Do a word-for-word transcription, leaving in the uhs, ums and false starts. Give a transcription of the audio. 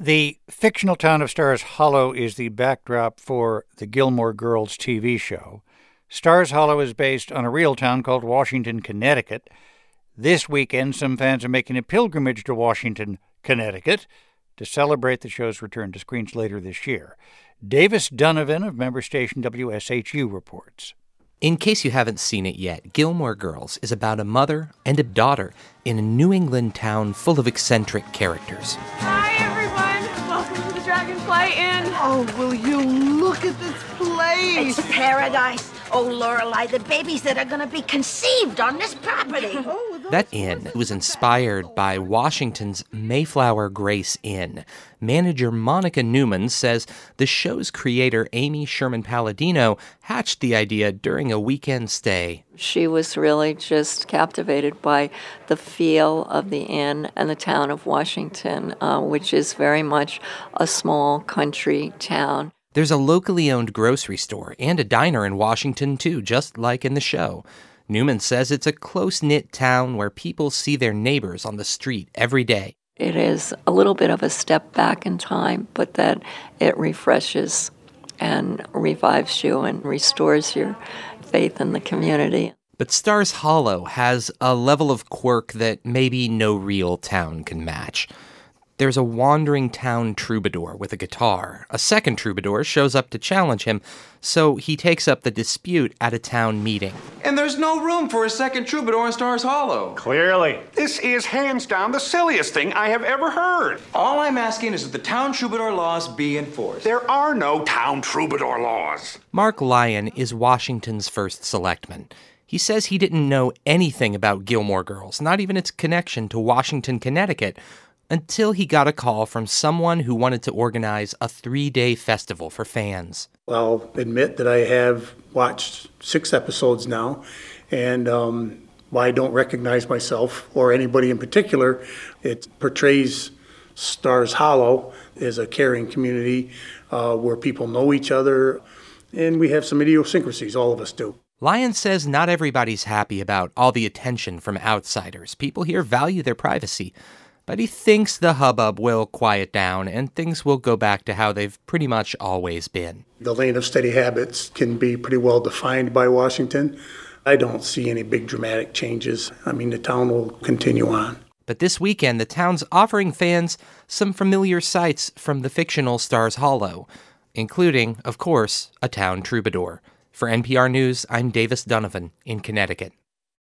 The fictional town of Stars Hollow is the backdrop for the Gilmore Girls T V show. Stars Hollow is based on a real town called Washington, Connecticut. This weekend, some fans are making a pilgrimage to Washington, Connecticut, to celebrate the show's return to screens later this year. Davis Donovan of member station W S H U reports. In case you haven't seen it yet, Gilmore Girls is about a mother and a daughter in a New England town full of eccentric characters. Hi, everyone. Welcome to the Dragonfly Inn. Oh, will you look at this place? It's paradise. Oh, Lorelei, the babies that are going to be conceived on this property. Oh, That inn was inspired by Washington's Mayflower Grace Inn. Manager Monica Newman says the show's creator, Amy Sherman Palladino, hatched the idea during a weekend stay. She was really just captivated by the feel of the inn and the town of Washington, uh, which is very much a small country town. There's a locally owned grocery store and a diner in Washington, too, just like in the show. Newman says it's a close-knit town where people see their neighbors on the street every day. It is a little bit of a step back in time, but that it refreshes and revives you and restores your faith in the community. But Stars Hollow has a level of quirk that maybe no real town can match. There's a wandering town troubadour with a guitar. A second troubadour shows up to challenge him, so he takes up the dispute at a town meeting. And there's no room for a second troubadour in Stars Hollow. Clearly. This is hands down the silliest thing I have ever heard. All I'm asking is that the town troubadour laws be enforced. There are no town troubadour laws. Mark Lyon is Washington's first selectman. He says he didn't know anything about Gilmore Girls, not even its connection to Washington, Connecticut, until he got a call from someone who wanted to organize a three-day festival for fans. I'll admit that I have watched six episodes now, and um, while I don't recognize myself or anybody in particular, it portrays Stars Hollow as a caring community uh, where people know each other, and we have some idiosyncrasies, all of us do. Lyon says not everybody's happy about all the attention from outsiders. People here value their privacy. But he thinks the hubbub will quiet down and things will go back to how they've pretty much always been. The lane of steady habits can be pretty well defined by Washington. I don't see any big dramatic changes. I mean, the town will continue on. But this weekend, the town's offering fans some familiar sights from the fictional Stars Hollow, including, of course, a town troubadour. For N P R News, I'm Davis Donovan in Connecticut.